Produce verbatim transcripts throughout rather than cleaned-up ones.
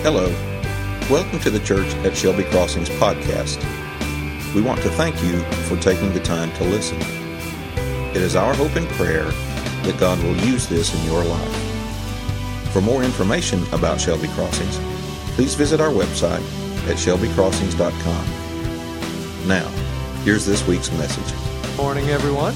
Hello. Welcome to the Church at Shelby Crossings podcast. We want to thank you for taking the time to listen. It is our hope and prayer that God will use this in your life. For more information about Shelby Crossings, please visit our website at shelby crossings dot com. Now, here's this week's message. Morning, everyone.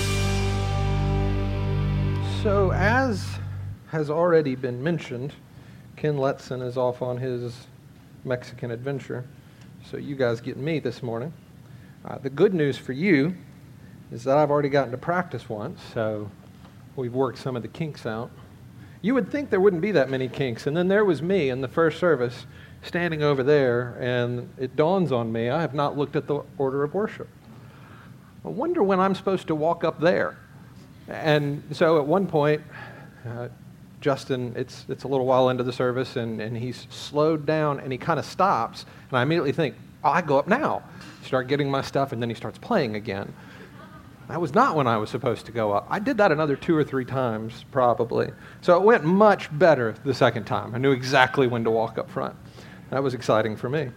So, as has already been mentioned, Ken Letson is off on his Mexican adventure, so you guys get me this morning. Uh, the good news for you is that I've already gotten to practice once, so we've worked some of the kinks out. You would think there wouldn't be that many kinks, and then there was me in the first service standing over there, and it dawns on me, I have not looked at the order of worship. I wonder when I'm supposed to walk up there. And so at one point, uh, Justin, it's it's a little while into the service, and, and he's slowed down, and he kind of stops, and I immediately think, oh, I go up now. Start getting my stuff, and then he starts playing again. That was not when I was supposed to go up. I did that another two or three times, probably. So it went much better the second time. I knew exactly when to walk up front. That was exciting for me.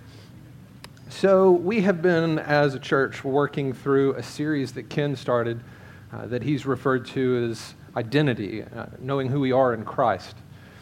So we have been, as a church, working through a series that Ken started uh, that he's referred to as identity, uh, knowing who we are in Christ.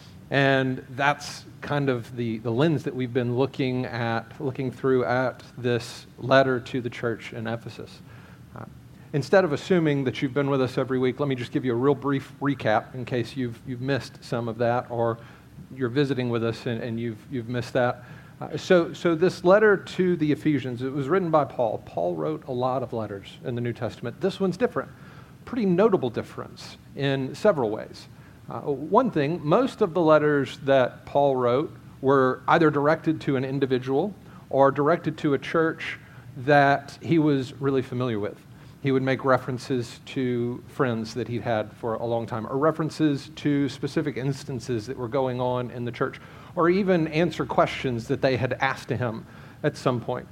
And that's kind of the, the lens that we've been looking at, looking through at this letter to the church in Ephesus. Uh, instead of assuming that you've been with us every week, let me just give you a real brief recap in case you've you've missed some of that, or you're visiting with us and, and you've you've missed that. Uh, so, so this letter to the Ephesians, it was written by Paul. Paul wrote a lot of letters in the New Testament. This one's different. Pretty notable difference in several ways. Uh, one thing, most of the letters that Paul wrote were either directed to an individual or directed to a church that he was really familiar with. He would make references to friends that he'd had for a long time, or references to specific instances that were going on in the church, or even answer questions that they had asked to him at some point.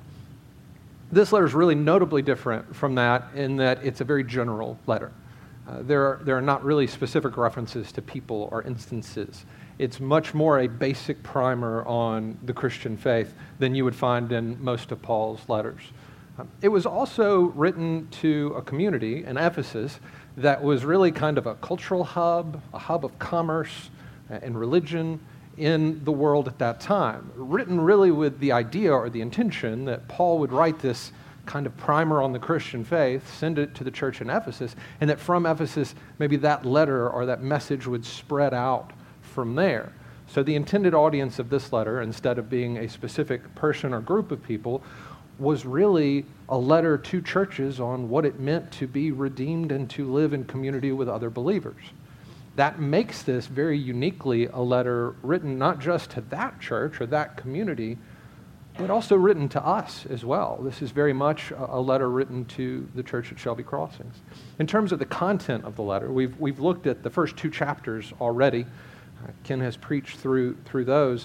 This letter is really notably different from that in that it's a very general letter. Uh, there, are, there are not really specific references to people or instances. It's much more a basic primer on the Christian faith than you would find in most of Paul's letters. Um, it was also written to a community in Ephesus that was really kind of a cultural hub, a hub of commerce and religion in the world at that time, written really with the idea or the intention that Paul would write this kind of primer on the Christian faith, send it to the church in Ephesus, and that from Ephesus, maybe that letter or that message would spread out from there. So the intended audience of this letter, instead of being a specific person or group of people, was really a letter to churches on what it meant to be redeemed and to live in community with other believers. That makes this very uniquely a letter written not just to that church or that community, but also written to us as well. This is very much a letter written to the church at Shelby Crossings. In terms of the content of the letter, we've we've looked at the first two chapters already. Uh, Ken has preached through through those.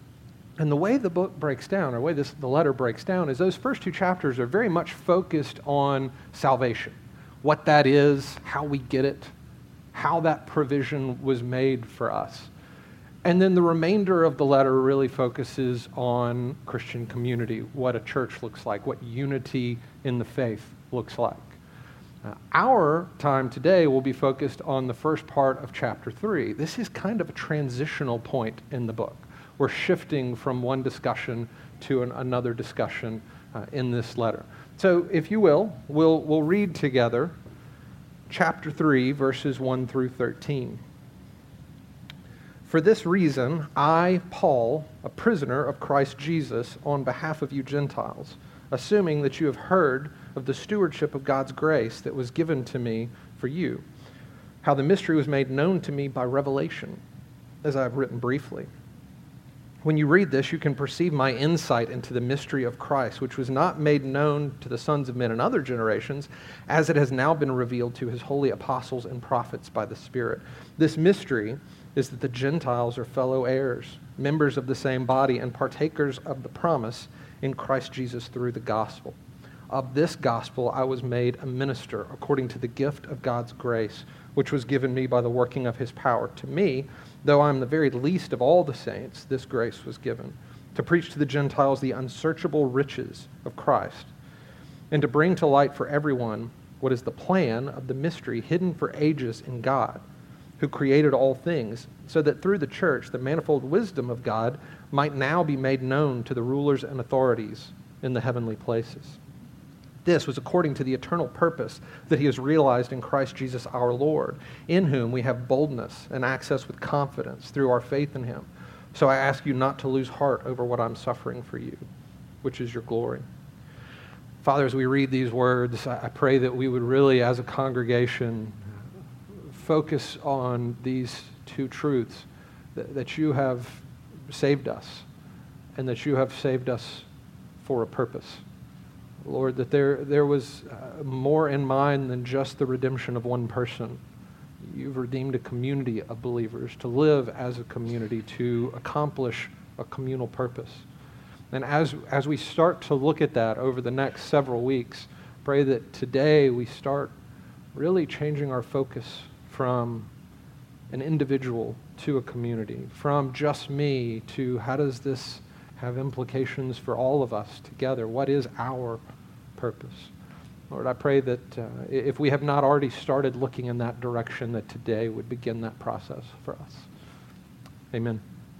And the way the book breaks down, or the way this, the letter breaks down, is those first two chapters are very much focused on salvation, what that is, how we get it, how that provision was made for us. And then the remainder of the letter really focuses on Christian community, what a church looks like, what unity in the faith looks like. Uh, our time today will be focused on the first part of chapter three. This is kind of a transitional point in the book. We're shifting from one discussion to an, another discussion uh, in this letter. So if you will, we'll we'll read together chapter three, verses one through thirteen. For this reason, I, Paul, a prisoner of Christ Jesus, on behalf of you Gentiles, assuming that you have heard of the stewardship of God's grace that was given to me for you, how the mystery was made known to me by revelation, as I have written briefly. When you read this, you can perceive my insight into the mystery of Christ, which was not made known to the sons of men in other generations, as it has now been revealed to his holy apostles and prophets by the Spirit. This mystery is that the Gentiles are fellow heirs, members of the same body, and partakers of the promise in Christ Jesus through the gospel. Of this gospel I was made a minister according to the gift of God's grace, which was given me by the working of his power. To me, though I am the very least of all the saints, this grace was given, to preach to the Gentiles the unsearchable riches of Christ, and to bring to light for everyone what is the plan of the mystery hidden for ages in God, who created all things, so that through the church the manifold wisdom of God might now be made known to the rulers and authorities in the heavenly places. This was according to the eternal purpose that he has realized in Christ Jesus our Lord, in whom we have boldness and access with confidence through our faith in him. So I ask you not to lose heart over what I'm suffering for you, which is your glory. Father, as we read these words, I pray that we would really, as a congregation, focus on these two truths, that, that you have saved us, and that you have saved us for a purpose. Lord, that there, there was uh, more in mind than just the redemption of one person. You've redeemed a community of believers to live as a community, to accomplish a communal purpose. And as, as we start to look at that over the next several weeks, pray that today we start really changing our focus from an individual to a community, from just me to how does this have implications for all of us together? What is our purpose? Lord, I pray that uh, if we have not already started looking in that direction, that today would begin that process for us. Amen.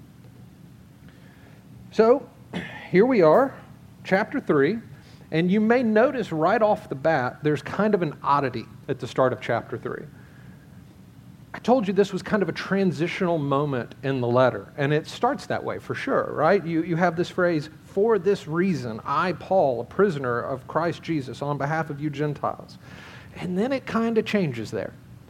So, here we are, chapter three, and you may notice right off the bat, there's kind of an oddity at the start of chapter three. I told you this was kind of a transitional moment in the letter, and it starts that way for sure, right? You, you have this phrase, for this reason, I, Paul, a prisoner of Christ Jesus, on behalf of you Gentiles. And then it kind of changes there.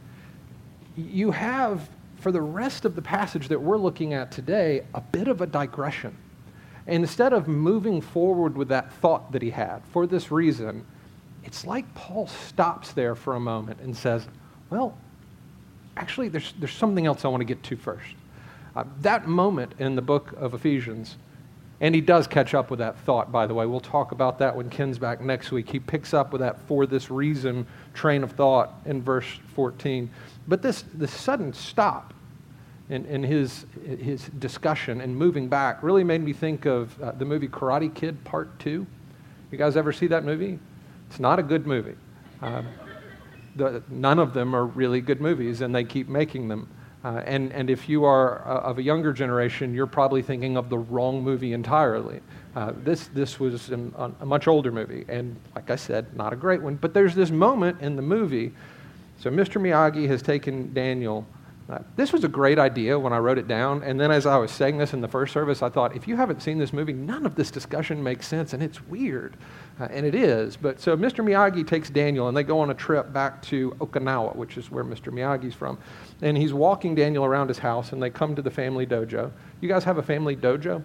You have, for the rest of the passage that we're looking at today, a bit of a digression. And instead of moving forward with that thought that he had, for this reason, it's like Paul stops there for a moment and says, well, actually, there's, there's something else I want to get to first. Uh, that moment in the book of Ephesians, and he does catch up with that thought, by the way. We'll talk about that when Ken's back next week. He picks up with that for this reason train of thought in verse fourteen. But this, this sudden stop in, in his, his discussion and moving back really made me think of uh, the movie Karate Kid Part two. You guys ever see that movie? It's not a good movie. Um, The, none of them are really good movies, and they keep making them. Uh, and, and if you are uh, of a younger generation, you're probably thinking of the wrong movie entirely. Uh, this, this was an, a much older movie, and like I said, not a great one. But there's this moment in the movie. So Mister Miyagi has taken Daniel. Uh, this was a great idea when I wrote it down, and then as I was saying this in the first service, I thought, if you haven't seen this movie, none of this discussion makes sense, and it's weird. Uh, and it is. But so Mister Miyagi takes Daniel, and they go on a trip back to Okinawa, which is where Mister Miyagi's from. And he's walking Daniel around his house, and they come to the family dojo. You guys have a family dojo?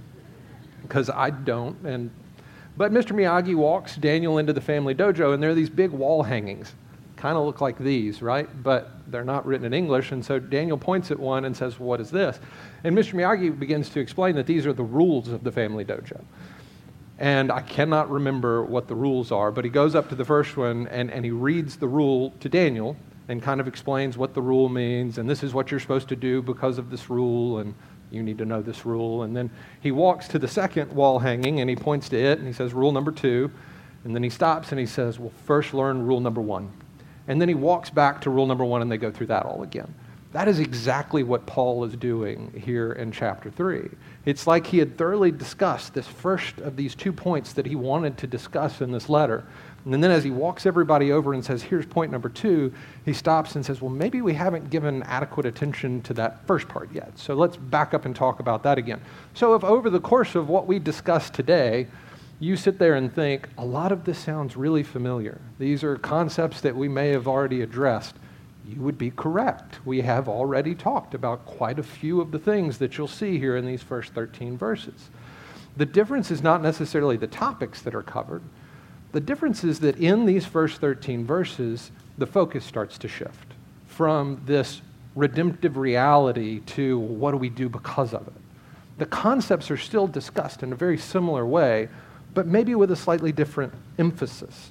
Because I don't. And But Mister Miyagi walks Daniel into the family dojo, and there are these big wall hangings. Kind of look like these, right? But they're not written in English, and so Daniel points at one and says, what is this? And Mister Miyagi begins to explain that these are the rules of the family dojo. And I cannot remember what the rules are, but he goes up to the first one and, and he reads the rule to Daniel and kind of explains what the rule means, and this is what you're supposed to do because of this rule, and you need to know this rule. And then he walks to the second wall hanging and he points to it and he says, rule number two. And then he stops and he says, well, first learn rule number one. And then he walks back to rule number one and they go through that all again. That is exactly what Paul is doing here in chapter three. It's like he had thoroughly discussed this first of these two points that he wanted to discuss in this letter. And then as he walks everybody over and says, here's point number two, he stops and says, well, maybe we haven't given adequate attention to that first part yet. So let's back up and talk about that again. So if over the course of what we discussed today, you sit there and think, a lot of this sounds really familiar. These are concepts that we may have already addressed. You would be correct. We have already talked about quite a few of the things that you'll see here in these first thirteen verses. The difference is not necessarily the topics that are covered. The difference is that in these first thirteen verses, the focus starts to shift from this redemptive reality to what do we do because of it. The concepts are still discussed in a very similar way, but maybe with a slightly different emphasis.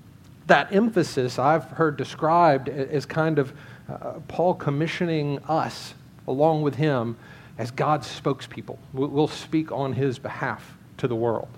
That emphasis I've heard described as kind of uh, Paul commissioning us along with him as God's spokespeople. We'll speak on his behalf to the world.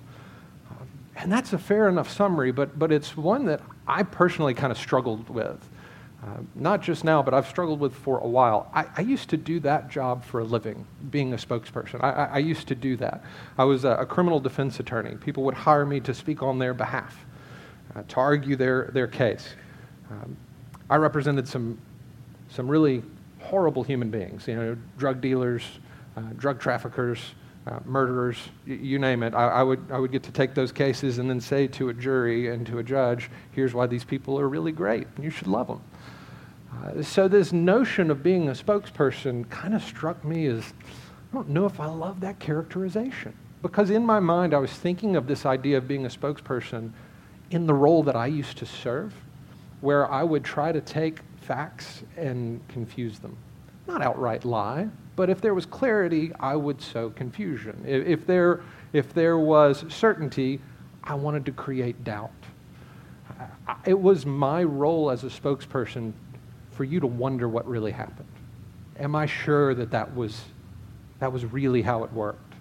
And that's a fair enough summary, but, but it's one that I personally kind of struggled with. Uh, not just now, but I've struggled with for a while. I, I used to do that job for a living, being a spokesperson. I, I, I used to do that. I was a, a criminal defense attorney. People would hire me to speak on their behalf, uh, to argue their, their case. Um, I represented some, some really horrible human beings, you know, drug dealers, uh, drug traffickers, uh, murderers, y- you name it. I, I would I would get to take those cases and then say to a jury and to a judge, here's why these people are really great, and you should love them. Uh, so this notion of being a spokesperson kind of struck me as, I don't know if I love that characterization. Because in my mind, I was thinking of this idea of being a spokesperson in the role that I used to serve, where I would try to take facts and confuse them. Not outright lie, but if there was clarity, I would sow confusion. If, if there, if there was certainty, I wanted to create doubt. I, it was my role as a spokesperson for you to wonder what really happened. Am I sure that that was, that was really how it worked?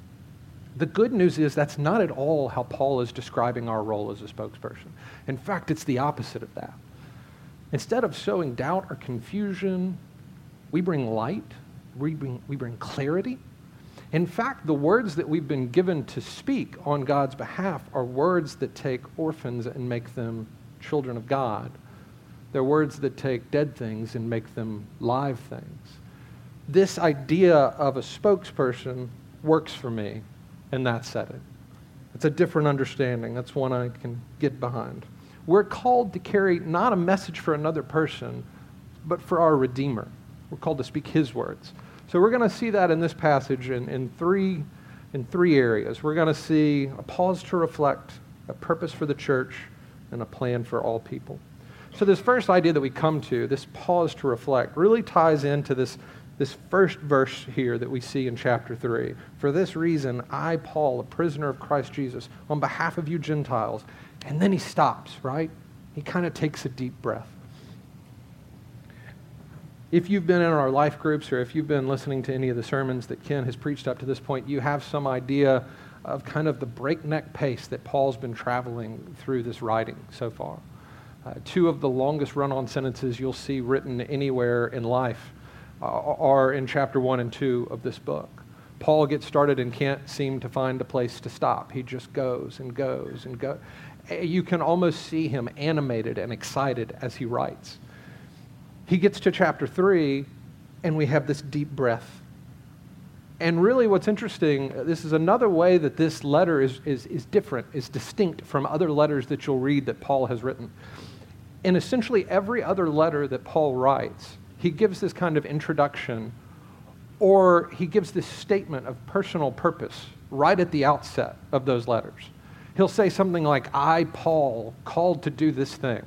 The good news is that's not at all how Paul is describing our role as a spokesperson. In fact, it's the opposite of that. Instead of sowing doubt or confusion, we bring light, we bring, we bring clarity. In fact, the words that we've been given to speak on God's behalf are words that take orphans and make them children of God. They're words that take dead things and make them live things. This idea of a spokesperson works for me in that setting. It's a different understanding. That's one I can get behind. We're called to carry not a message for another person, but for our Redeemer. We're called to speak his words. So we're going to see that in this passage in, in, three, in three areas. We're going to see a pause to reflect, a purpose for the church, and a plan for all people. So this first idea that we come to, this pause to reflect, really ties into this, this first verse here that we see in chapter three. For this reason, I, Paul, a prisoner of Christ Jesus, on behalf of you Gentiles. And then he stops, right? He kind of takes a deep breath. If you've been in our life groups or if you've been listening to any of the sermons that Ken has preached up to this point, you have some idea of kind of the breakneck pace that Paul's been traveling through this writing so far. Uh, two of the longest run-on sentences you'll see written anywhere in life uh, are in chapter one and two of this book. Paul gets started and can't seem to find a place to stop. He just goes and goes and goes. You can almost see him animated and excited as he writes. He gets to chapter three, and we have this deep breath. And really what's interesting, this is another way that this letter is, is, is different, is distinct from other letters that you'll read that Paul has written. In essentially every other letter that Paul writes, he gives this kind of introduction, or he gives this statement of personal purpose right at the outset of those letters. He'll say something like, I, Paul, called to do this thing.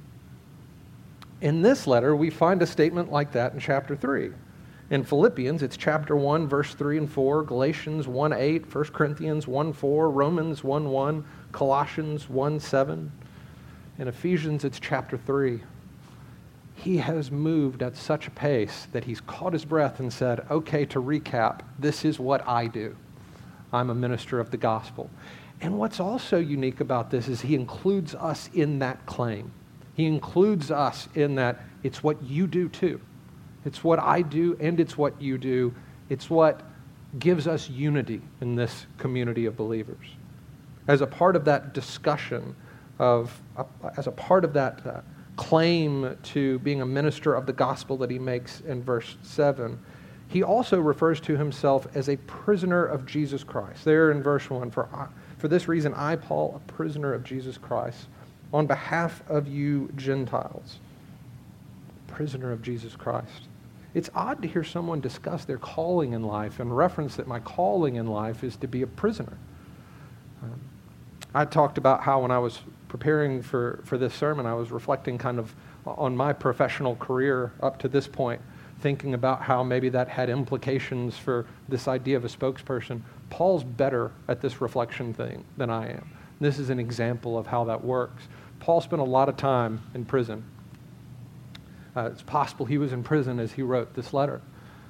In this letter, we find a statement like that in chapter three. In Philippians, it's chapter one, verse three and four, Galatians one eight, First Corinthians one four, Romans one one, Colossians one seven. In Ephesians, it's chapter three. He has moved at such a pace that he's caught his breath and said, okay, to recap, this is what I do. I'm a minister of the gospel. And what's also unique about this is he includes us in that claim. He includes us in that it's what you do too. It's what I do and it's what you do. It's what gives us unity in this community of believers. As a part of that discussion of, uh, as a part of that uh, claim to being a minister of the gospel that he makes in verse seven, he also refers to himself as a prisoner of Jesus Christ. There in verse one, for, for this reason I, Paul, a prisoner of Jesus Christ, on behalf of you Gentiles. Prisoner of Jesus Christ. It's odd to hear someone discuss their calling in life and reference that my calling in life is to be a prisoner. Um, I talked about how when I was preparing for, for this sermon, I was reflecting kind of on my professional career up to this point, thinking about how maybe that had implications for this idea of a spokesperson. Paul's better at this reflection thing than I am. This is an example of how that works. Paul spent a lot of time in prison. Uh, it's possible he was in prison as he wrote this letter.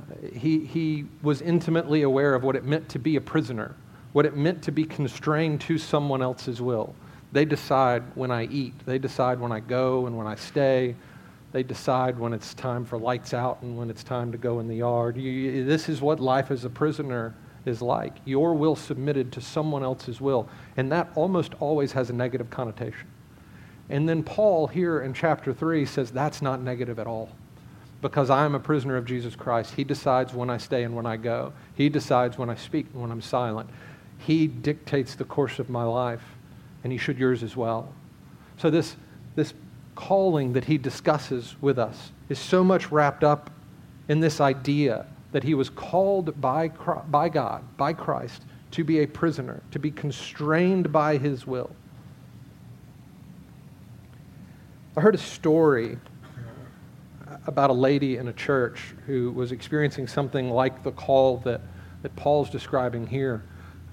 He, he was intimately aware of what it meant to be a prisoner, what it meant to be constrained to someone else's will. They decide when I eat. They decide when I go and when I stay. They decide when it's time for lights out and when it's time to go in the yard. You, this is what life as a prisoner is like. Your will submitted to someone else's will. And that almost always has a negative connotation. And then Paul here in chapter three says that's not negative at all. Because I'm a prisoner of Jesus Christ. He decides when I stay and when I go. He decides when I speak and when I'm silent. He dictates the course of my life, and he should yours as well. So this, this calling that he discusses with us is so much wrapped up in this idea that he was called by, by God, by Christ, to be a prisoner, to be constrained by his will. I heard a story about a lady in a church who was experiencing something like the call that, that Paul's describing here.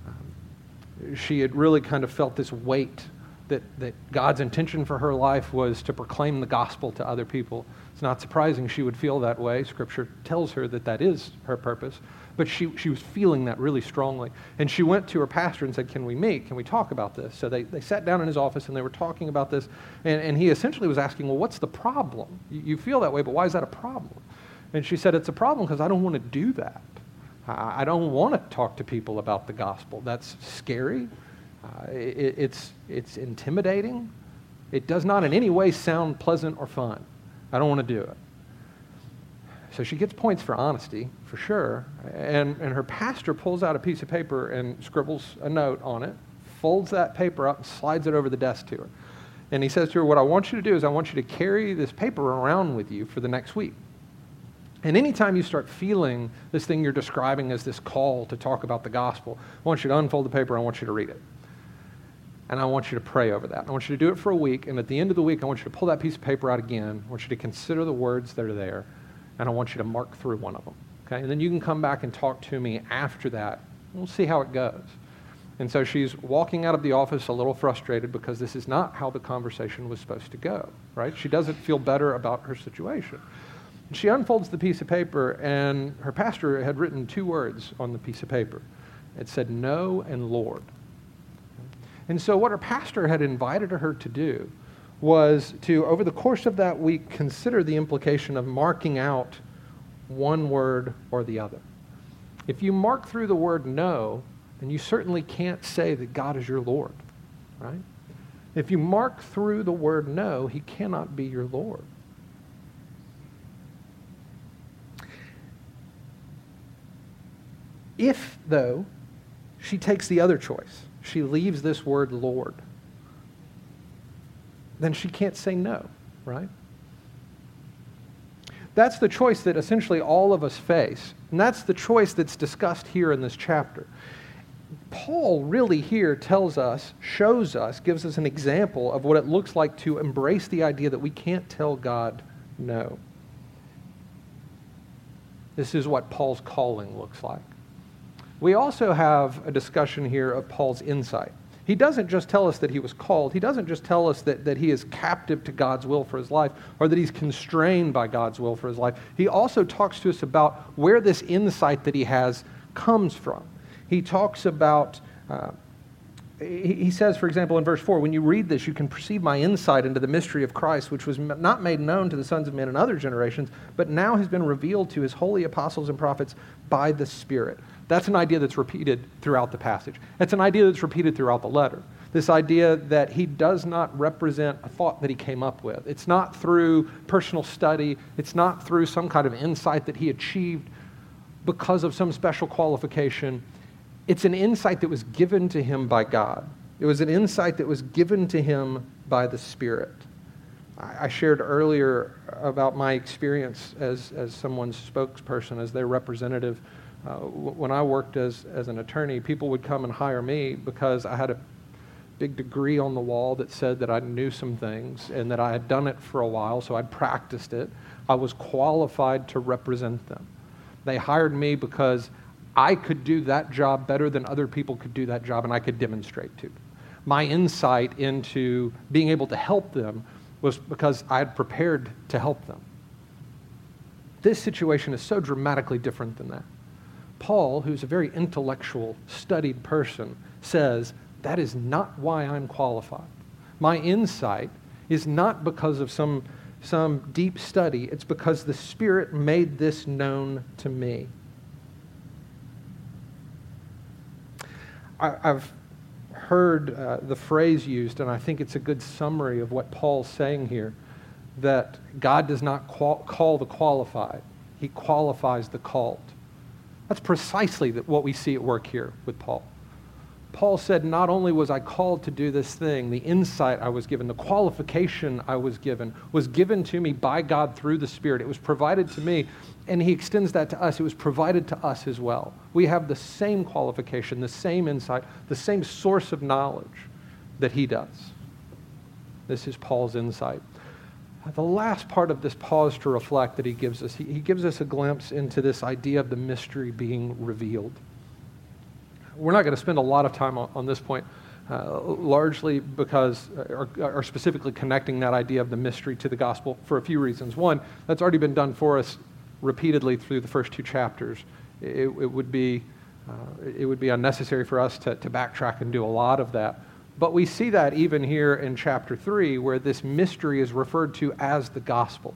Um, she had really kind of felt this weight that, that God's intention for her life was to proclaim the gospel to other people. It's not surprising she would feel that way. Scripture tells her that that is her purpose. But she, she was feeling that really strongly. And she went to her pastor and said, can we meet? Can we talk about this? So they, they sat down in his office and they were talking about this. And, and he essentially was asking, well, what's the problem? You, you feel that way, but why is that a problem? And she said, it's a problem because I don't want to do that. I, I don't want to talk to people about the gospel. That's scary. Uh, it, it's, it's intimidating. It does not in any way sound pleasant or fun. I don't want to do it. So she gets points for honesty, for sure, and, and her pastor pulls out a piece of paper and scribbles a note on it, folds that paper up and slides it over the desk to her. And he says to her, what I want you to do is I want you to carry this paper around with you for the next week. And anytime you start feeling this thing you're describing as this call to talk about the gospel, I want you to unfold the paper, I want you to read it. And I want you to pray over that. I want you to do it for a week, and at the end of the week, I want you to pull that piece of paper out again. I want you to consider the words that are there. And I want you to mark through one of them, okay? And then you can come back and talk to me after that. We'll see how it goes. And so she's walking out of the office a little frustrated because this is not how the conversation was supposed to go, right? She doesn't feel better about her situation. She unfolds the piece of paper, and her pastor had written two words on the piece of paper. It said, no and Lord. And so what her pastor had invited her to do was to, over the course of that week, consider the implication of marking out one word or the other. If you mark through the word no, then you certainly can't say that God is your Lord, right? If you mark through the word no, he cannot be your Lord. If, though, she takes the other choice, she leaves this word Lord, then she can't say no, right? That's the choice that essentially all of us face. And that's the choice that's discussed here in this chapter. Paul really here tells us, shows us, gives us an example of what it looks like to embrace the idea that we can't tell God no. This is what Paul's calling looks like. We also have a discussion here of Paul's insight. He doesn't just tell us that he was called. He doesn't just tell us that, that he is captive to God's will for his life or that he's constrained by God's will for his life. He also talks to us about where this insight that he has comes from. He talks about, uh, he, he says, for example, in verse four, when you read this, you can perceive my insight into the mystery of Christ, which was not made known to the sons of men in other generations, but now has been revealed to his holy apostles and prophets by the Spirit. That's an idea that's repeated throughout the passage. It's an idea that's repeated throughout the letter. This idea that he does not represent a thought that he came up with. It's not through personal study. It's not through some kind of insight that he achieved because of some special qualification. It's an insight that was given to him by God. It was an insight that was given to him by the Spirit. I shared earlier about my experience as, as someone's spokesperson, as their representative. Uh, when I worked as, as an attorney, people would come and hire me because I had a big degree on the wall that said that I knew some things and that I had done it for a while, so I'd practiced it. I was qualified to represent them. They hired me because I could do that job better than other people could do that job, and I could demonstrate to them. My insight into being able to help them was because I had prepared to help them. this situation is so dramatically different than that. Paul, who's a very intellectual, studied person, says, that is not why I'm qualified. My insight is not because of some, some deep study. It's because the Spirit made this known to me. I, I've heard uh, the phrase used, and I think it's a good summary of what Paul's saying here, that God does not qual- call the qualified. He qualifies the called. That's precisely what we see at work here with Paul. Paul said, not only was I called to do this thing, the insight I was given, the qualification I was given, was given to me by God through the Spirit. It was provided to me, and he extends that to us. It was provided to us as well. We have the same qualification, the same insight, the same source of knowledge that he does. This is Paul's insight. The last part of this pause to reflect that he gives us, he, he gives us a glimpse into this idea of the mystery being revealed. We're not going to spend a lot of time on, on this point, uh, largely because, or, or specifically connecting that idea of the mystery to the gospel for a few reasons. One, that's already been done for us repeatedly through the first two chapters. It, it would be uh, it would be unnecessary for us to, to backtrack and do a lot of that. But we see that even here in chapter three, where this mystery is referred to as the gospel.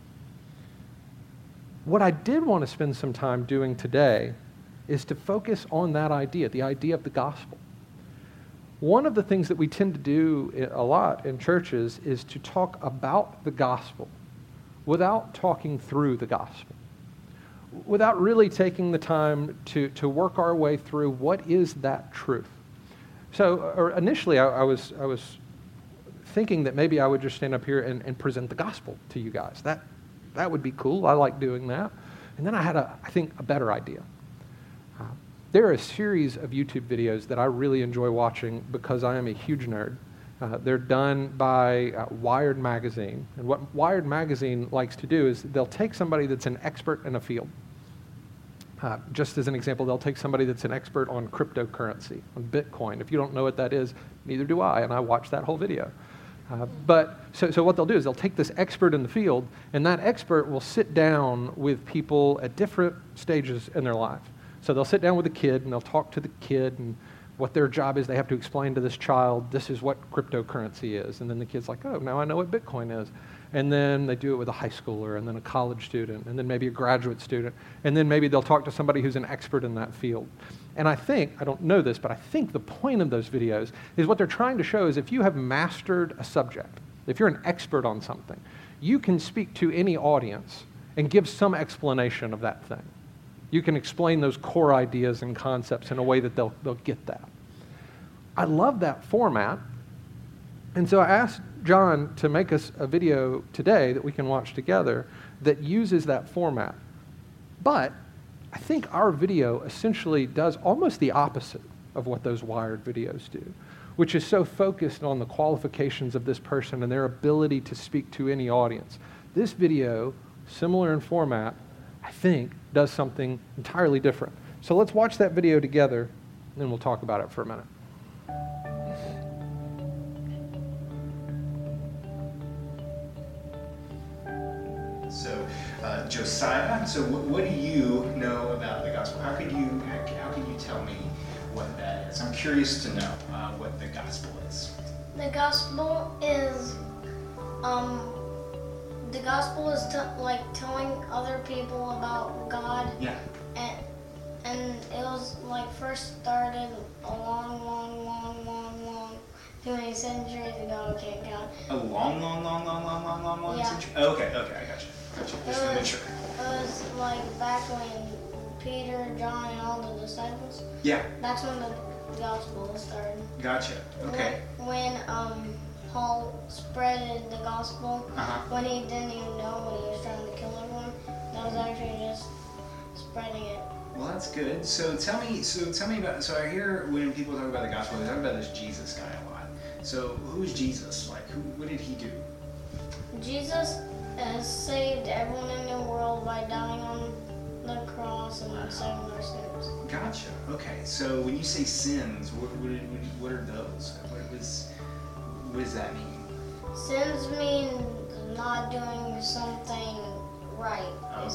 What I did want to spend some time doing today is to focus on that idea, the idea of the gospel. One of the things that we tend to do a lot in churches is to talk about the gospel without talking through the gospel, without really taking the time to, to work our way through what is that truth. So or initially I, I was I was thinking that maybe I would just stand up here and, and present the gospel to you guys. That that would be cool. I like doing that. And then I had a I think a better idea. Uh, there are a series of YouTube videos that I really enjoy watching because I am a huge nerd. Uh, they're done by uh, Wired Magazine. And what Wired Magazine likes to do is they'll take somebody that's an expert in a field. Uh, just as an example, they'll take somebody that's an expert on cryptocurrency, on Bitcoin. If you don't know what that is, neither do I, and I watched that whole video. Uh, but so, so what they'll do is they'll take this expert in the field, and that expert will sit down with people at different stages in their life. So they'll sit down with a kid, and they'll talk to the kid, and what their job is, they have to explain to this child, this is what cryptocurrency is. And then the kid's like, oh, now I know what Bitcoin is. And then they do it with a high schooler, and then a college student, and then maybe a graduate student. And then maybe they'll talk to somebody who's an expert in that field. And I think, I don't know this, but I think the point of those videos is what they're trying to show is if you have mastered a subject, if you're an expert on something, you can speak to any audience and give some explanation of that thing. You can explain those core ideas and concepts in a way that they'll, they'll get that. I love that format. And so I asked John to make us a video today that we can watch together that uses that format. But I think our video essentially does almost the opposite of what those Wired videos do, which is so focused on the qualifications of this person and their ability to speak to any audience. This video, similar in format, I think does something entirely different. So let's watch that video together, and then we'll talk about it for a minute. So, uh, Josiah, so what, what do you know about the gospel? How could you how could you tell me what that is? I'm curious to know uh, what the gospel is. The gospel is, um, the gospel is t- like telling other people about God. Yeah. And and it was like first started a long, long, long, long, long, too many centuries ago. I can't count. A long, long, long, long, long, long, long, long Yeah. century? Oh, okay, okay, I got you. Got you. Just to make sure. It was like back when Peter, John, and all the disciples. Yeah. That's when the gospel started. Gotcha. Okay. When, when um Paul spreaded the gospel, Uh-huh. when he didn't even know when he was trying to kill everyone, that was actually just spreading it. Well, that's good. So tell me, so tell me about. So I hear when people talk about the gospel, they talk about this Jesus guy a lot. So who's Jesus? Like, who? What did he do? Jesus has saved everyone in the world by dying on the cross and saving our sins. Gotcha. Okay. So when you say sins, what what, what, what are those? What was what does that mean? Sins mean not doing something right, basically. Okay.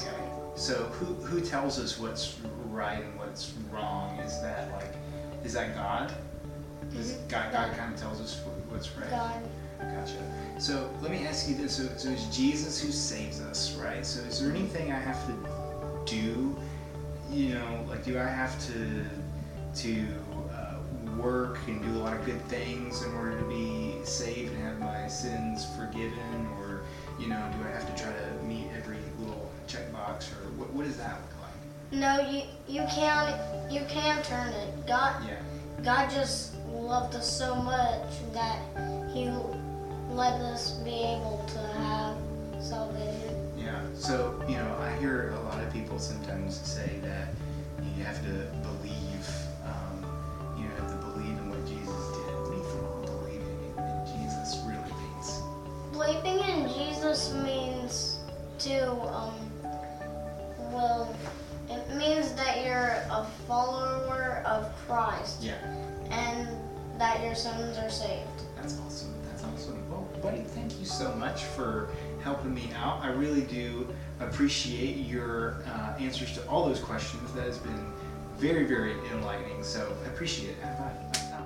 So who who tells us what's right and what's wrong? Is that like, is that God? Is Mhm. God, God kind of tells us wh- what's right? God. Gotcha. So let me ask you this. So, so it's Jesus who saves us, right? So is there anything I have to do? You know, like do I have to to uh, work and do a lot of good things in order to be saved and have my sins forgiven? Or, you know, do I have to try to meet every little checkbox? Or what, what does that look like? No, you you can't you can't turn it. God Yeah. God just loved us so much that He let us be able to have salvation. Yeah. So, you know, I hear a lot of people sometimes say that you have to believe, um, you know, have to believe in what Jesus did. What do you think believing in, in Jesus really means? Believing in Jesus means to um well it means that you're a follower of Christ Yeah. and that your sins are saved. That's awesome. That's awesome. Well, buddy, thank you so much for helping me out. I really do appreciate your uh, answers to all those questions. That has been very, very enlightening. So I appreciate it. Have a nice time.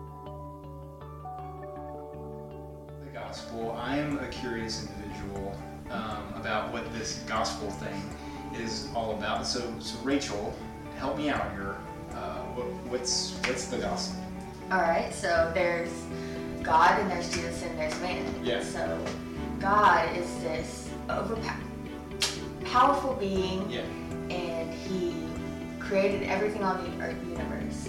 The gospel. I am a curious individual um, about what this gospel thing is all about. So, so Rachel, help me out here. Uh, what, what's what's the gospel? All right, so there's God and there's Jesus and there's man. Yeah. So God is this overpower, powerful being, Yeah. and He created everything on the earth universe.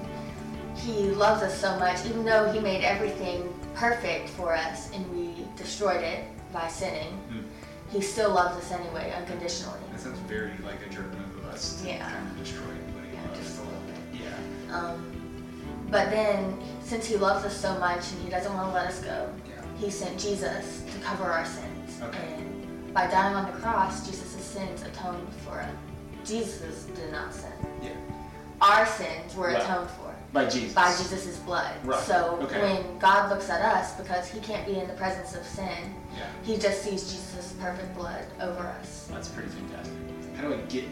And He loves us so much, even though He made everything perfect for us and we destroyed it by sinning. Mm. He still loves us anyway, unconditionally. That sounds very like a jerk move of us to Yeah. kind of destroy anybody. Yeah, loves. just a little bit. Yeah. Um, but then, since He loves us so much and He doesn't want to let us go, Yeah. He sent Jesus to cover our sins. Okay. And by dying on the cross, Jesus' sins atoned for us. Jesus did not sin. Yeah. Our sins were Right. atoned for By Jesus. by Jesus' blood. Right. So Okay. when God looks at us, because He can't be in the presence of sin, Yeah. He just sees Jesus' perfect blood over us. That's pretty fantastic. How do I get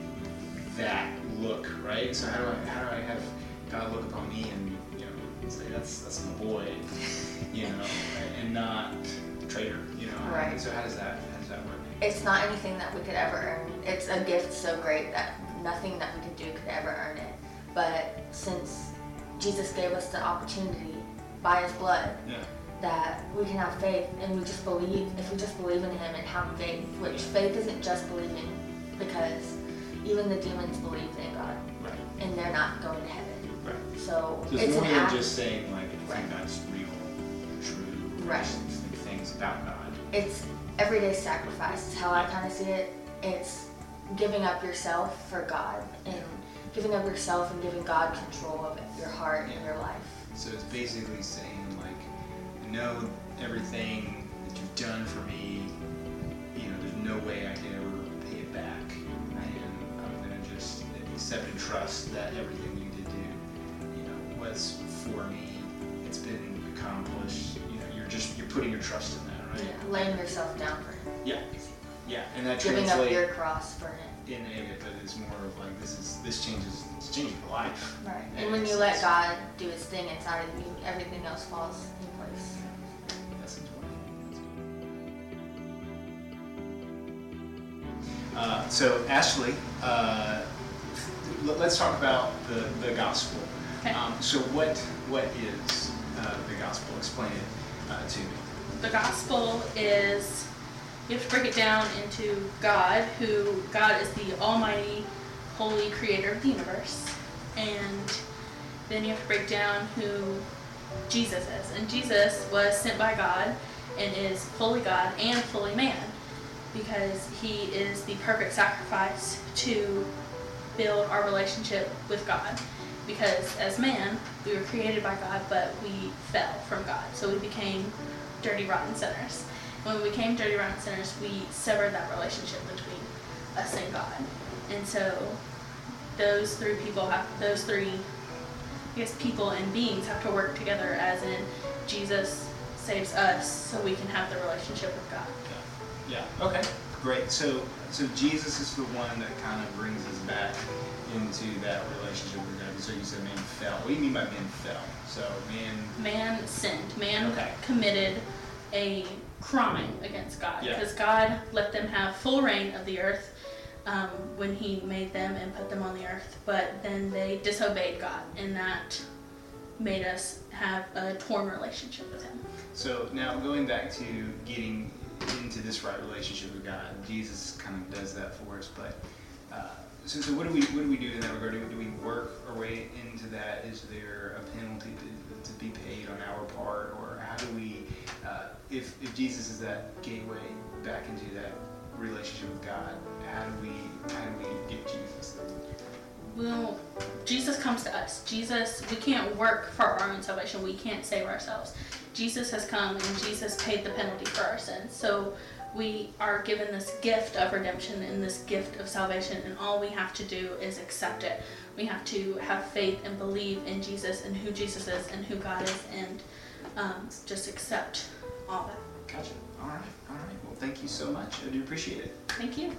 that look, right? So how do I how do I have God look upon me and, you know, say that's that's my boy, you know, and not traitor, you know? Right. So how does that how does that work? It's not anything that we could ever earn. It's a gift so great that nothing that we could do could ever earn it. But since Jesus gave us the opportunity by His blood Yeah. that we can have faith, and we just believe, if we just believe in Him and have faith, which faith isn't just believing, because even the demons believe in God Right. and they're not going to heaven. Right. So So it's it's more an than act. just saying like I think Right. that's real, true, Right. and things about God. It's everyday sacrifice is how I kind of see it. It's giving up yourself for God and giving up yourself and giving God control of your heart and your life. So it's basically saying like, I know everything that you've done for me, you know, there's no way I can ever pay it back. And I'm gonna just accept and trust that everything you did do, you know, was for me. It's been accomplished. You know, you're just you're putting your trust in that, right? Yeah, laying yourself down for Him. Yeah. Yeah. And that Giving up translates your cross for Him. in it, but it's more of like this is this changes it's changing your life. Right. And when you let God do His thing inside of you, everything else falls in place. That seems wonderful. Uh, so Ashley, uh, l- let's talk about the, the gospel. Okay. Um, so what what is uh, the gospel? Explain it uh, to me. The gospel is, you have to break it down into God, who, God is the almighty, holy creator of the universe. And then you have to break down who Jesus is. And Jesus was sent by God and is fully God and fully man, because He is the perfect sacrifice to build our relationship with God. Because as man, we were created by God, but we fell from God. So we became dirty, rotten sinners. When we became dirty, rotten sinners, we severed that relationship between us and God. And so those three people have, those three, I guess, people and beings have to work together, as in Jesus saves us so we can have the relationship with God. Yeah. Yeah. Okay. Great. So, so Jesus is the one that kind of brings us back into that relationship with God. So you said man fell. What do you mean by man fell? So man. Man sinned. Man Okay. committed a crime against God Yeah. because God let them have full reign of the earth um, when He made them and put them on the earth. But then they disobeyed God, and that made us have a torn relationship with Him. So now going back to getting into this right relationship with God, Jesus kind of does that for us. But uh, so, so what do we what do we do in that regard? Do we, do we work our way into that? Is there a penalty to, to be paid on our part, or how do we? Uh, if if Jesus is that gateway back into that relationship with God, how do we how do we get Jesus there? Well, Jesus comes to us. Jesus, we can't work for our own salvation. We can't save ourselves. Jesus has come and Jesus paid the penalty for our sins. So we are given this gift of redemption and this gift of salvation, and all we have to do is accept it. We have to have faith and believe in Jesus and who Jesus is and who God is, and um, just accept all that. Gotcha. All right. All right. Well, thank you so much. I do appreciate it. Thank you.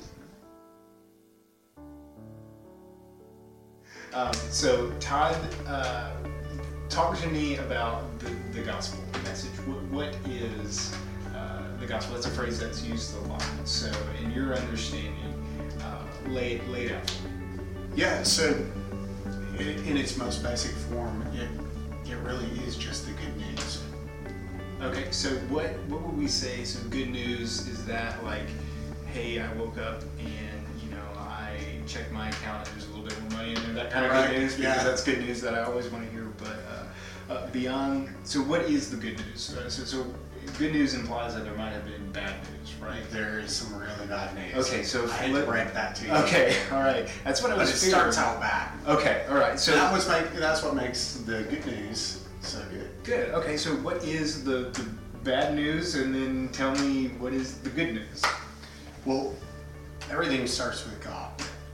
Um, so, Todd, uh, talk to me about the, the gospel message. What, what is uh, the gospel? That's a phrase that's used a lot. So, in your understanding, uh, lay, lay it out. Yeah, so in, in its most basic form, it, it really is just the good news. Okay, so what, what would we say? So, good news is that like, hey, I woke up and, you know, I checked my account and there's a little bit more money in there, that kind of Right, good news, because yeah. that's good news that I always want to hear. But uh, uh, beyond, so what is the good news? Uh, so, so good news implies that there might have been bad news, right? There is some really bad news. Okay, so I hate let- to break that to you. Okay, all right. That's what I But was it figuring. starts out bad. Okay, all right. So So that was make, that's what makes the good news so good. good. Okay, so what is the, the bad news, and then tell me what is the good news? Well, everything starts with God.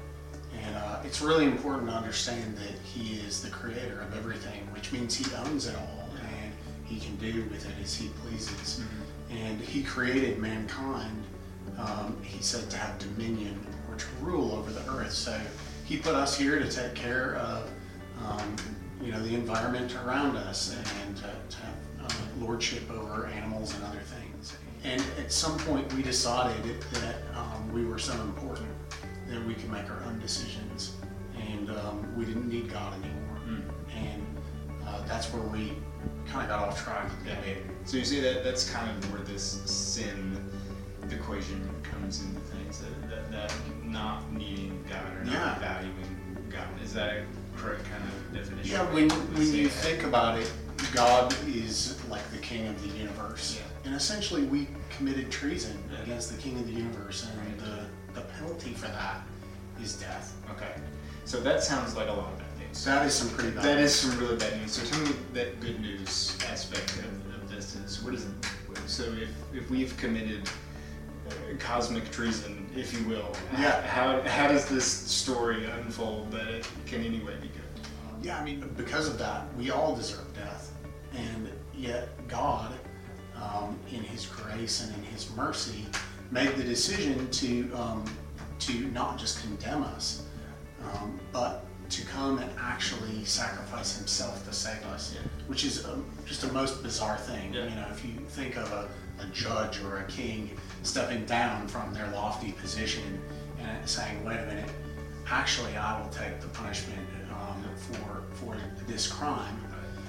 And uh, it's really important to understand that He is the creator of everything, which means He owns it all and He can do with it as He pleases. Mm-hmm. And He created mankind, um, He said, to have dominion or to rule over the earth. So He put us here to take care of um, you know, the environment around us and to, to have uh, lordship over animals and other things. And at some point we decided that um, we were so important that we could make our own decisions, and um, we didn't need God anymore. Mm. And uh, that's where we kind of got off track a Yeah. bit. So you say that that's kind of where this sin equation comes into things, that, that, that not needing God or not Yeah. valuing God. Is that a correct kind of definition? Yeah, when, Would when say you that? think about it, God is like the king of the universe. Yeah. And essentially we committed treason Yeah. against the king of the universe, and the, the penalty for that is death. Okay, so that sounds like a lot of bad news. So that is some pretty bad That news. is some really bad news. So tell me that good news aspect of, of this is, what is it? So if, if we've committed uh, cosmic treason, if you will, Yeah. how, how does this story unfold that it can anyway be good? Yeah, I mean, because of that, we all deserve death. And yet God, um, in His grace and in His mercy, made the decision to, um, to not just condemn us, um, but to come and actually sacrifice Himself to save us, Yeah. which is um, just a most bizarre thing. Yeah. You know, if you think of a, a judge or a king stepping down from their lofty position and saying, wait a minute, actually I will take the punishment um, for, for this crime,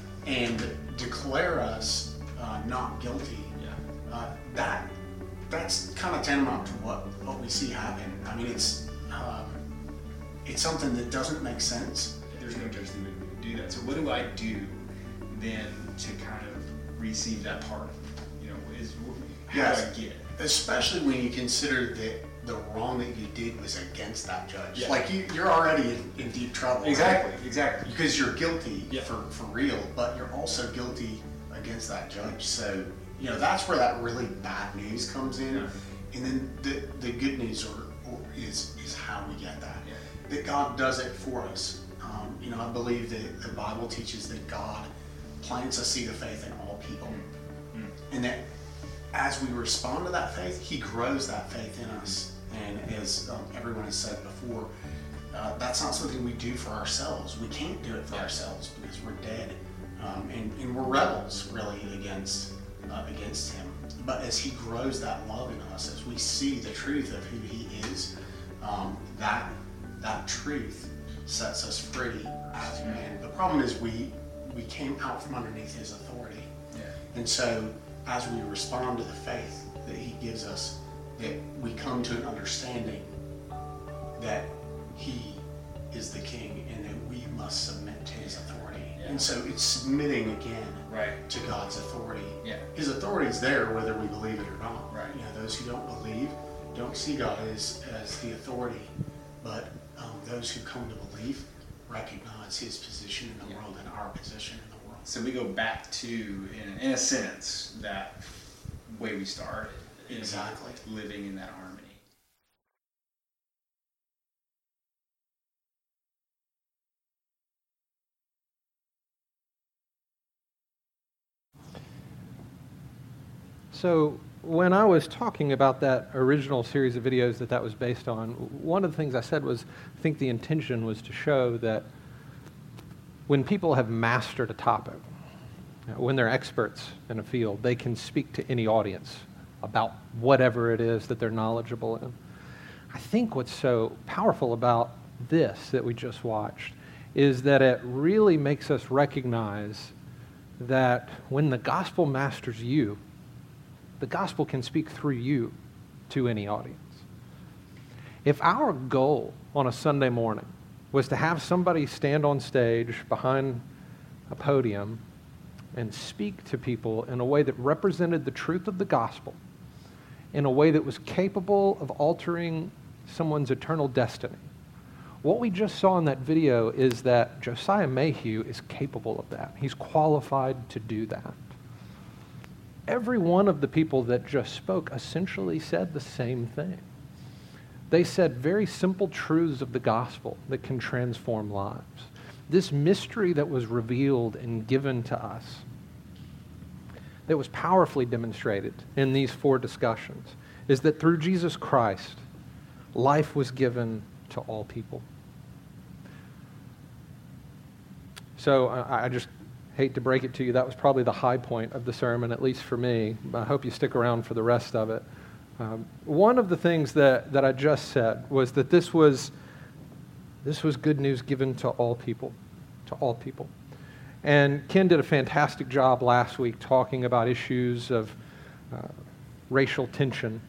and declare us uh, not guilty, Yeah. uh, that that's kind of tantamount to what, what we see happen. I mean, it's um, it's something that doesn't make sense. There's no judge that would do that. So what do I do then to kind of receive that pardon? You know, is how Yes. do I get it? Especially when you consider that the wrong that you did was against that judge. Yeah. Like you, you're already in, in deep trouble. right? Exactly, exactly. Because you're guilty Yeah. for, for real, but you're also guilty against that judge. So, you know, that's where that really bad news comes in. Yeah. And then the, the good news or, or is, is how we get that. Yeah. That God does it for us. Um, you know, I believe that the Bible teaches that God plants a seed of faith in all people. Mm. And that as we respond to that faith, he grows that faith in us. And as um, everyone has said before, uh, that's not something we do for ourselves. We can't do it for ourselves because we're dead. Um, and, and we're rebels, really, against uh, against him. But as he grows that love in us, as we see the truth of who he is, um, that that truth sets us free as men. The problem is we we came out from underneath his authority. Yeah. And so as we respond to the faith that he gives us, that we come to an understanding that he is the king and that we must submit to his authority. Yeah. And so it's submitting again right. to God's authority. Yeah. His authority is there whether we believe it or not. Right. You know, those who don't believe don't see God as, as the authority, but um, those who come to believe recognize his position in the yeah. world and our position in the world. So we go back to, in, in a sense, that way we started. Exactly. Living in that harmony. So when I was talking about that original series of videos that that was based on, one of the things I said was, I think the intention was to show that when people have mastered a topic, when they're experts in a field, they can speak to any audience about whatever it is that they're knowledgeable in. I think what's so powerful about this that we just watched is that it really makes us recognize that when the gospel masters you, the gospel can speak through you to any audience. If our goal on a Sunday morning was to have somebody stand on stage behind a podium and speak to people in a way that represented the truth of the gospel, in a way that was capable of altering someone's eternal destiny, what we just saw in that video is that Josiah Mayhew is capable of that. He's qualified to do that. Every one of the people that just spoke essentially said the same thing. They said very simple truths of the gospel that can transform lives. This mystery that was revealed and given to us, that was powerfully demonstrated in these four discussions, is that through Jesus Christ, life was given to all people. So I, I just hate to break it to you, that was probably the high point of the sermon, at least for me. I hope you stick around for the rest of it. Um, one of the things that, that I just said was that this was, this was good news given to all people, to all people. And Ken did a fantastic job last week talking about issues of uh, racial tension.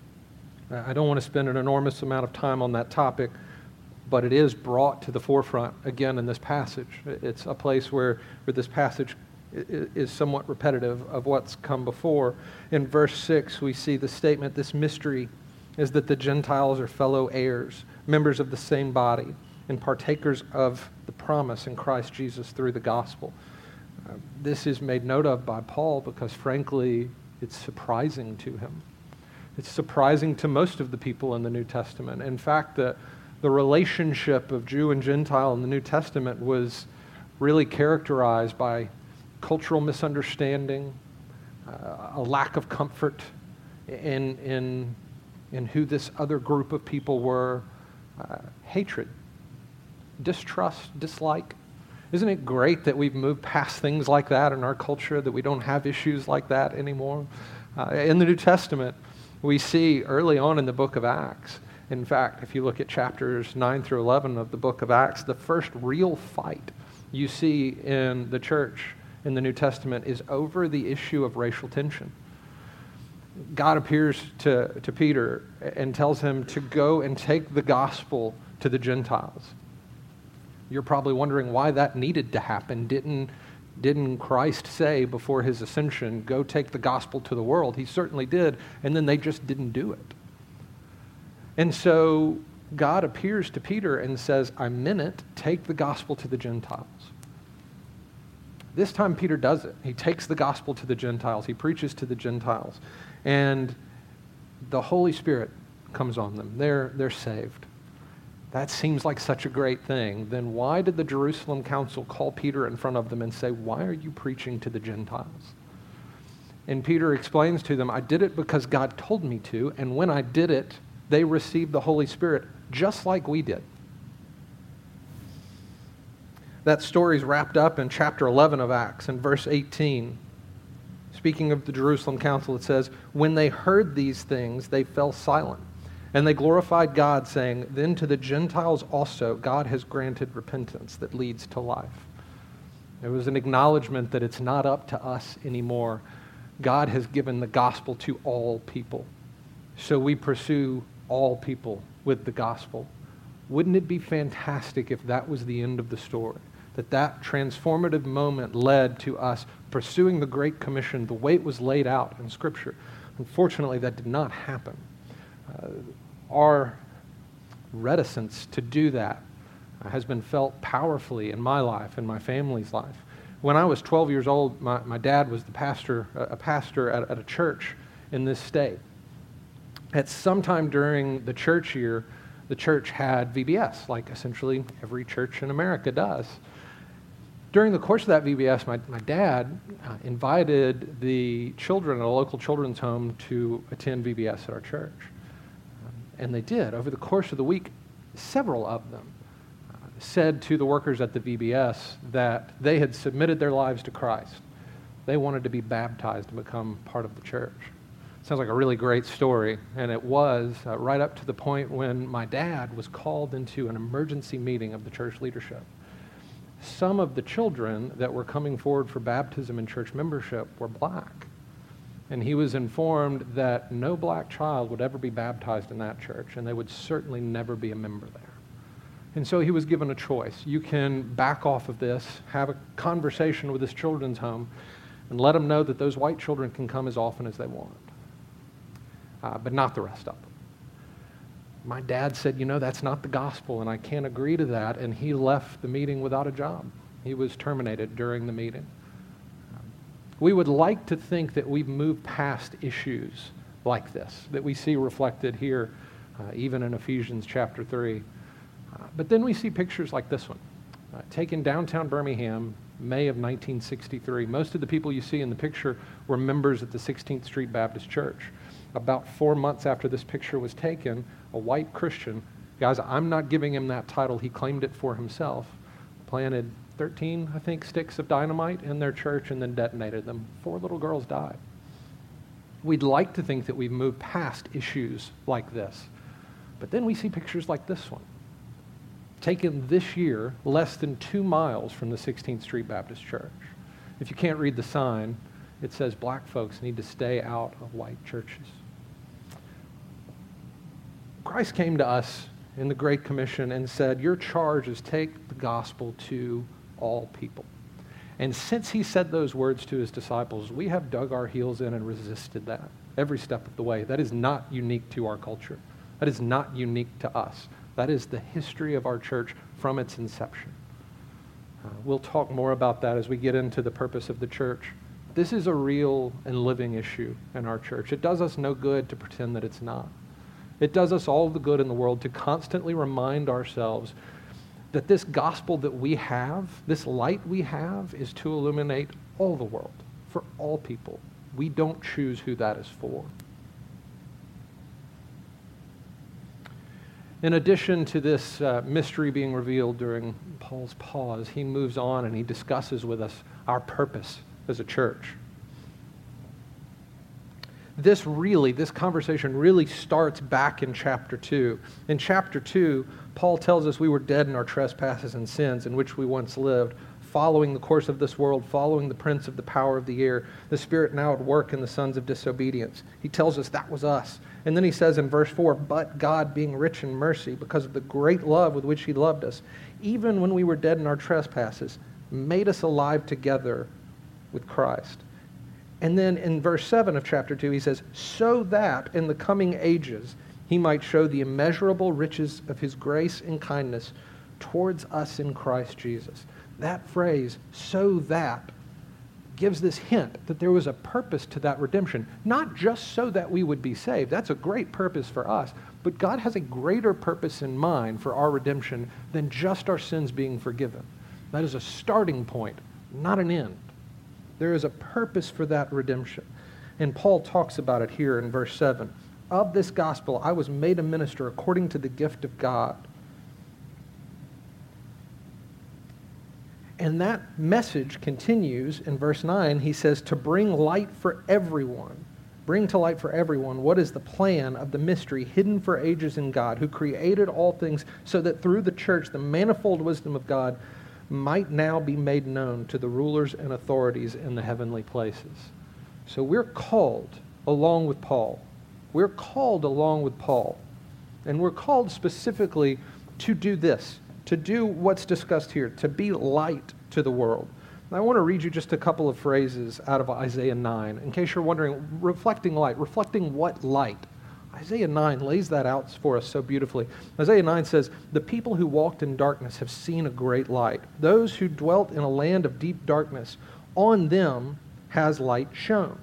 I don't want to spend an enormous amount of time on that topic, but it is brought to the forefront again in this passage. It's a place where, where this passage is somewhat repetitive of what's come before. In verse six, we see the statement, this mystery is that the Gentiles are fellow heirs, members of the same body, and partakers of the promise in Christ Jesus through the gospel. Uh, this is made note of by Paul because, frankly, it's surprising to him. It's surprising to most of the people in the New Testament. In fact, the The relationship of Jew and Gentile in the New Testament was really characterized by cultural misunderstanding, uh, a lack of comfort in, in, in who this other group of people were, uh, hatred, distrust, dislike. Isn't it great that we've moved past things like that in our culture, that we don't have issues like that anymore? Uh, in the New Testament, we see early on in the book of Acts, in fact, if you look at chapters nine through eleven of the book of Acts, the first real fight you see in the church in the New Testament is over the issue of racial tension. God appears to, to Peter and tells him to go and take the gospel to the Gentiles. You're probably wondering why that needed to happen. Didn't, didn't Christ say before his ascension, go take the gospel to the world? He certainly did, and then they just didn't do it. And so God appears to Peter and says, I meant it, take the gospel to the Gentiles. This time Peter does it. He takes the gospel to the Gentiles. He preaches to the Gentiles. And the Holy Spirit comes on them. They're, they're saved. That seems like such a great thing. Then why did the Jerusalem council call Peter in front of them and say, why are you preaching to the Gentiles? And Peter explains to them, I did it because God told me to, and when I did it, they received the Holy Spirit just like we did. That story is wrapped up in chapter eleven of Acts, in verse eighteen. Speaking of the Jerusalem Council, it says, when they heard these things, they fell silent. And they glorified God, saying, then to the Gentiles also God has granted repentance that leads to life. There was an acknowledgement that it's not up to us anymore. God has given the gospel to all people. So we pursue all people with the gospel. Wouldn't it be fantastic if that was the end of the story? That that transformative moment led to us pursuing the Great Commission the way it was laid out in Scripture. Unfortunately, that did not happen. Uh, our reticence to do that uh, has been felt powerfully in my life and my family's life. When I was twelve years old, my, my dad was the pastor, a pastor at, at a church in this state. At some time during the church year, the church had V B S, like essentially every church in America does. During the course of that V B S, my, my dad uh, invited the children at a local children's home to attend V B S at our church. Um, and they did. Over the course of the week, several of them uh, said to the workers at the V B S that they had submitted their lives to Christ. They wanted to be baptized and become part of the church. Sounds like a really great story, and it was uh, right up to the point when my dad was called into an emergency meeting of the church leadership. Some of the children that were coming forward for baptism and church membership were black, and he was informed that no black child would ever be baptized in that church, and they would certainly never be a member there. And so he was given a choice. You can back off of this, have a conversation with this children's home, and let them know that those white children can come as often as they want. Uh, but not the rest of them. My dad said, you know, that's not the gospel, and I can't agree to that, and he left the meeting without a job. He was terminated during the meeting. Um, we would like to think that we've moved past issues like this, that we see reflected here, uh, even in Ephesians chapter three. Uh, but then we see pictures like this one, uh, taken downtown Birmingham, May of nineteen sixty-three. Most of the people you see in the picture were members at the sixteenth Street Baptist Church. About four months after this picture was taken, a white Christian, guys, I'm not giving him that title, he claimed it for himself, planted thirteen, I think, sticks of dynamite in their church and then detonated them. Four little girls died. We'd like to think that we've moved past issues like this, but then we see pictures like this one, taken this year, less than two miles from the sixteenth Street Baptist Church. If you can't read the sign, it says black folks need to stay out of white churches. Christ came to us in the Great Commission and said, your charge is take the gospel to all people. And since he said those words to his disciples, we have dug our heels in and resisted that every step of the way. That is not unique to our culture. That is not unique to us. That is the history of our church from its inception. Uh, we'll talk more about that as we get into the purpose of the church. This is a real and living issue in our church. It does us no good to pretend that it's not. It does us all the good in the world to constantly remind ourselves that this gospel that we have, this light we have, is to illuminate all the world, for all people. We don't choose who that is for. In addition to this uh, mystery being revealed during Paul's pause, he moves on and he discusses with us our purpose as a church. This really, this conversation really starts back in chapter two. In chapter two, Paul tells us we were dead in our trespasses and sins in which we once lived, following the course of this world, following the prince of the power of the air, the spirit now at work in the sons of disobedience. He tells us that was us. And then he says in verse four, but God, being rich in mercy, because of the great love with which he loved us, even when we were dead in our trespasses, made us alive together with Christ. And then in verse seven of chapter two, he says, so that in the coming ages he might show the immeasurable riches of his grace and kindness towards us in Christ Jesus. That phrase, so that, gives this hint that there was a purpose to that redemption, not just so that we would be saved. That's a great purpose for us, but God has a greater purpose in mind for our redemption than just our sins being forgiven. That is a starting point, not an end. There is a purpose for that redemption. And Paul talks about it here in verse seven. Of this gospel I was made a minister according to the gift of God. And that message continues in verse nine. He says, to bring light for everyone. Bring to light for everyone what is the plan of the mystery hidden for ages in God, who created all things so that through the church the manifold wisdom of God might now be made known to the rulers and authorities in the heavenly places. So we're called along with Paul. We're called along with Paul. And we're called specifically to do this, to do what's discussed here, to be light to the world. And I want to read you just a couple of phrases out of Isaiah nine, in case you're wondering, reflecting light, reflecting what light? Isaiah nine lays that out for us so beautifully. Isaiah nine says, the people who walked in darkness have seen a great light. Those who dwelt in a land of deep darkness, on them has light shone.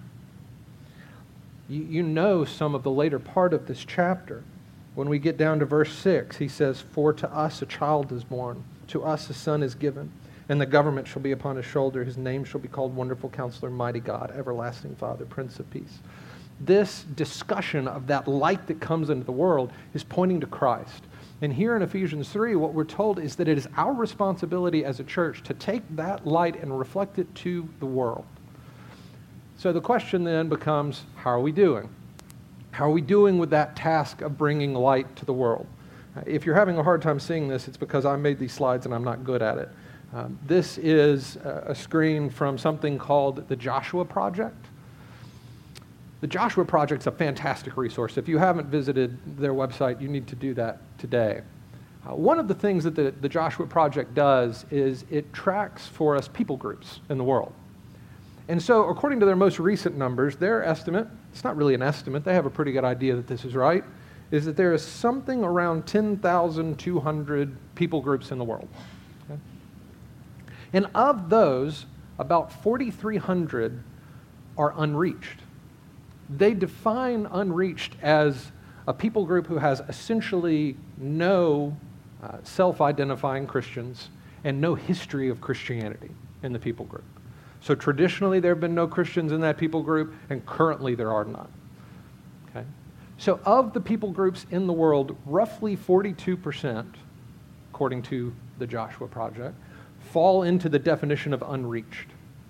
You, you know some of the later part of this chapter. When we get down to verse six, he says, for to us a child is born, to us a son is given, and the government shall be upon his shoulder. His name shall be called Wonderful Counselor, Mighty God, Everlasting Father, Prince of Peace. This discussion of that light that comes into the world is pointing to Christ. And here in Ephesians three, what we're told is that it is our responsibility as a church to take that light and reflect it to the world. So the question then becomes, how are we doing? How are we doing with that task of bringing light to the world? If you're having a hard time seeing this, it's because I made these slides and I'm not good at it. Um, this is a screen from something called the Joshua Project. The Joshua Project is a fantastic resource. If you haven't visited their website, you need to do that today. Uh, one of the things that the, the Joshua Project does is it tracks for us people groups in the world. And so according to their most recent numbers, their estimate, it's not really an estimate, they have a pretty good idea that this is right, is that there is something around ten thousand two hundred people groups in the world. Okay? And of those, about forty-three hundred are unreached. They define unreached as a people group who has essentially no uh, self-identifying Christians and no history of Christianity in the people group. So traditionally there have been no Christians in that people group, and currently there are none. Okay? So of the people groups in the world, roughly forty-two percent, according to the Joshua Project, fall into the definition of unreached.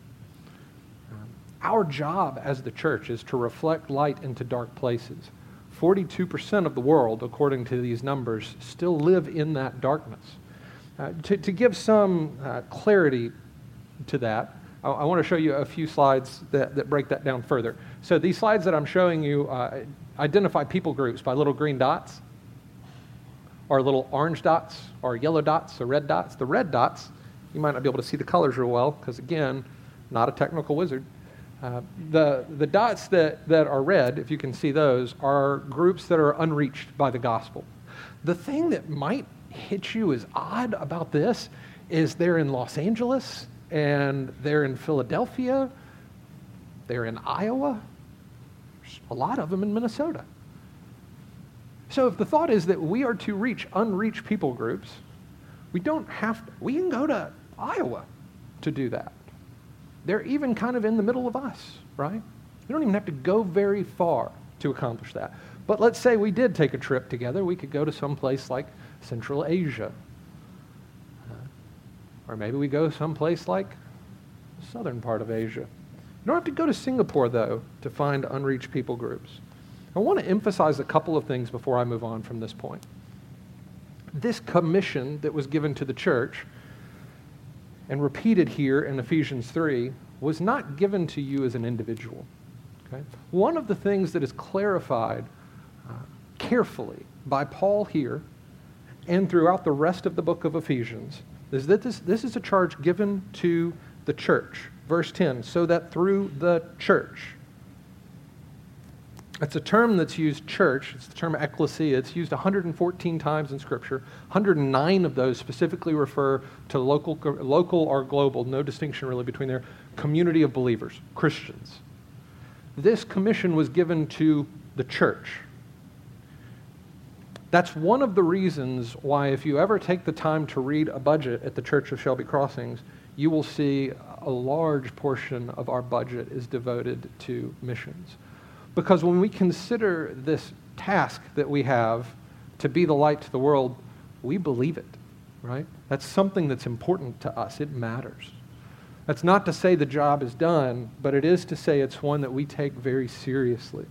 Our job as the church is to reflect light into dark places. forty-two percent of the world, according to these numbers, still live in that darkness. Uh, to, to give some uh, clarity to that, I, I want to show you a few slides that, that break that down further. So these slides that I'm showing you uh, identify people groups by little green dots, or little orange dots, or yellow dots, or red dots. The red dots, you might not be able to see the colors real well, because again, not a technical wizard. Uh, the, the dots that, that are red, if you can see those, are groups that are unreached by the gospel. The thing that might hit you as odd about this is they're in Los Angeles, and they're in Philadelphia, they're in Iowa, there's a lot of them in Minnesota. So if the thought is that we are to reach unreached people groups, we don't have to, we can go to Iowa to do that. They're even kind of in the middle of us, right? We don't even have to go very far to accomplish that. But let's say we did take a trip together. We could go to some place like Central Asia. Uh, or maybe we go someplace like the southern part of Asia. You don't have to go to Singapore, though, to find unreached people groups. I want to emphasize a couple of things before I move on from this point. This commission that was given to the church and repeated here in Ephesians three, was not given to you as an individual. Okay? One of the things that is clarified uh, carefully by Paul here and throughout the rest of the book of Ephesians is that this, this is a charge given to the church. Verse ten, so that through the church. It's a term that's used, church, it's the term ecclesia. It's used one hundred fourteen times in Scripture. one hundred nine of those specifically refer to local, local or global, no distinction really between their community of believers, Christians. This commission was given to the church. That's one of the reasons why if you ever take the time to read a budget at the Church of Shelby Crossings, you will see a large portion of our budget is devoted to missions. Because when we consider this task that we have to be the light to the world, we believe it, right? That's something that's important to us. It matters. That's not to say the job is done, but it is to say it's one that we take very seriously.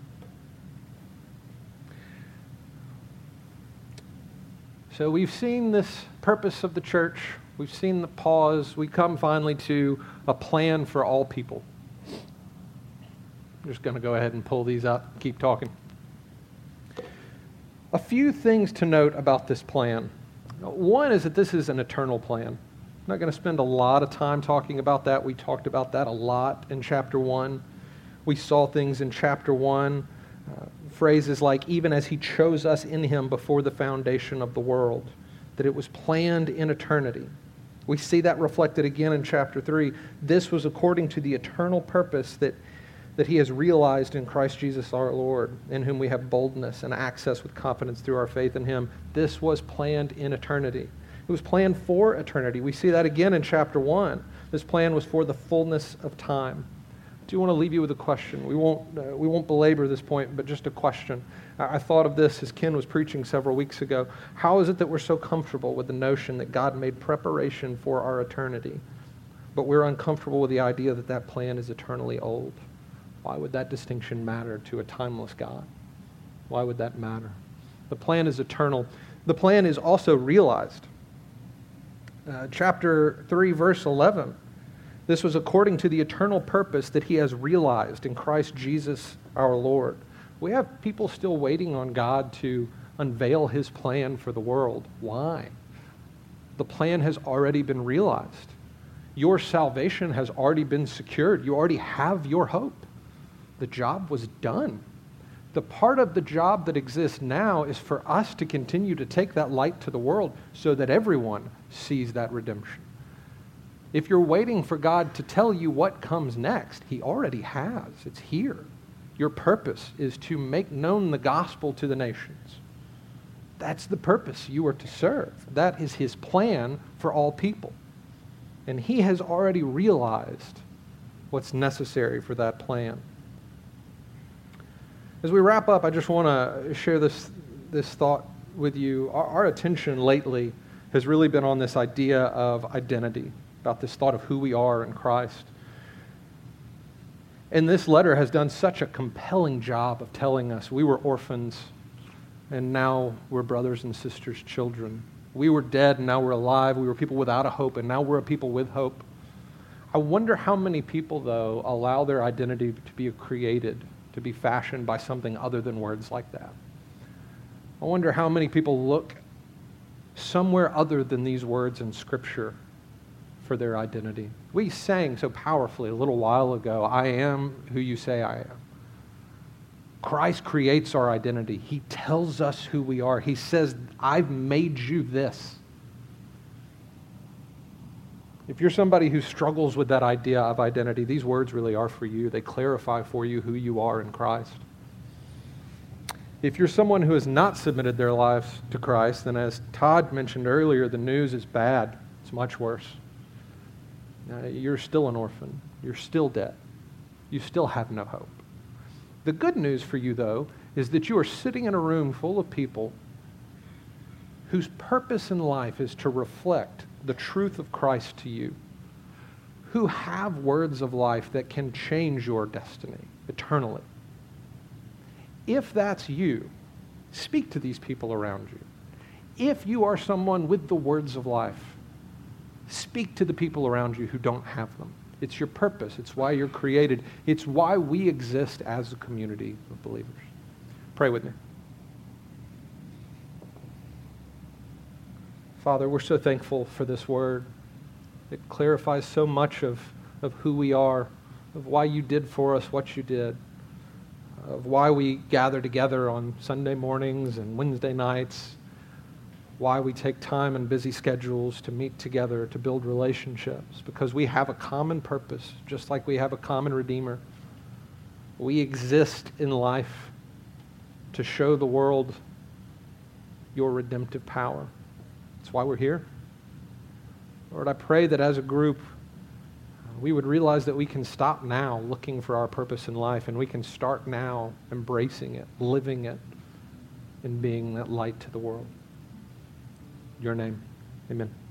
So we've seen this purpose of the church. We've seen the pause. We come finally to a plan for all people. I'm just going to go ahead and pull these out and keep talking. A few things to note about this plan. One is that this is an eternal plan. I'm not going to spend a lot of time talking about that. We talked about that a lot in chapter one. We saw things in chapter one, uh, phrases like, even as he chose us in him before the foundation of the world, that it was planned in eternity. We see that reflected again in chapter three. This was according to the eternal purpose that that he has realized in Christ Jesus our Lord, in whom we have boldness and access with confidence through our faith in him. This was planned in eternity. It was planned for eternity. We see that again in chapter one. This plan was for the fullness of time. I do want to leave you with a question. We won't, uh, we won't belabor this point, but just a question. I, I thought of this as Ken was preaching several weeks ago. How is it that we're so comfortable with the notion that God made preparation for our eternity, but we're uncomfortable with the idea that that plan is eternally old? Why would that distinction matter to a timeless God? Why would that matter? The plan is eternal. The plan is also realized. Uh, chapter three, verse eleven. This was according to the eternal purpose that he has realized in Christ Jesus our Lord. We have people still waiting on God to unveil his plan for the world. Why? The plan has already been realized. Your salvation has already been secured. You already have your hope. The job was done. The part of the job that exists now is for us to continue to take that light to the world so that everyone sees that redemption. If you're waiting for God to tell you what comes next, he already has. It's here. Your purpose is to make known the gospel to the nations. That's the purpose you are to serve. That is his plan for all people. And he has already realized what's necessary for that plan. As we wrap up, I just want to share this, this thought with you. Our, our attention lately has really been on this idea of identity, about this thought of who we are in Christ. And this letter has done such a compelling job of telling us we were orphans, and now we're brothers and sisters' children. We were dead, and now we're alive. We were people without a hope, and now we're a people with hope. I wonder how many people, though, allow their identity to be created, to be fashioned by something other than words like that. I wonder how many people look somewhere other than these words in Scripture for their identity. We sang so powerfully a little while ago, I am who you say I am. Christ creates our identity. He tells us who we are. He says, I've made you this. If you're somebody who struggles with that idea of identity, these words really are for you. They clarify for you who you are in Christ. If you're someone who has not submitted their lives to Christ, then as Todd mentioned earlier, the news is bad. It's much worse. Uh, you're still an orphan. You're still dead. You still have no hope. The good news for you, though, is that you are sitting in a room full of people whose purpose in life is to reflect the truth of Christ to you, who have words of life that can change your destiny eternally. If that's you, speak to these people around you. If you are someone with the words of life, speak to the people around you who don't have them. It's your purpose. It's why you're created. It's why we exist as a community of believers. Pray with me. Father, we're so thankful for this word. It clarifies so much of, of who we are, of why you did for us what you did, of why we gather together on Sunday mornings and Wednesday nights, why we take time and busy schedules to meet together, to build relationships, because we have a common purpose, just like we have a common Redeemer. We exist in life to show the world your redemptive power. That's why we're here. Lord, I pray that as a group, we would realize that we can stop now looking for our purpose in life, and we can start now embracing it, living it, and being that light to the world. Your name. Amen.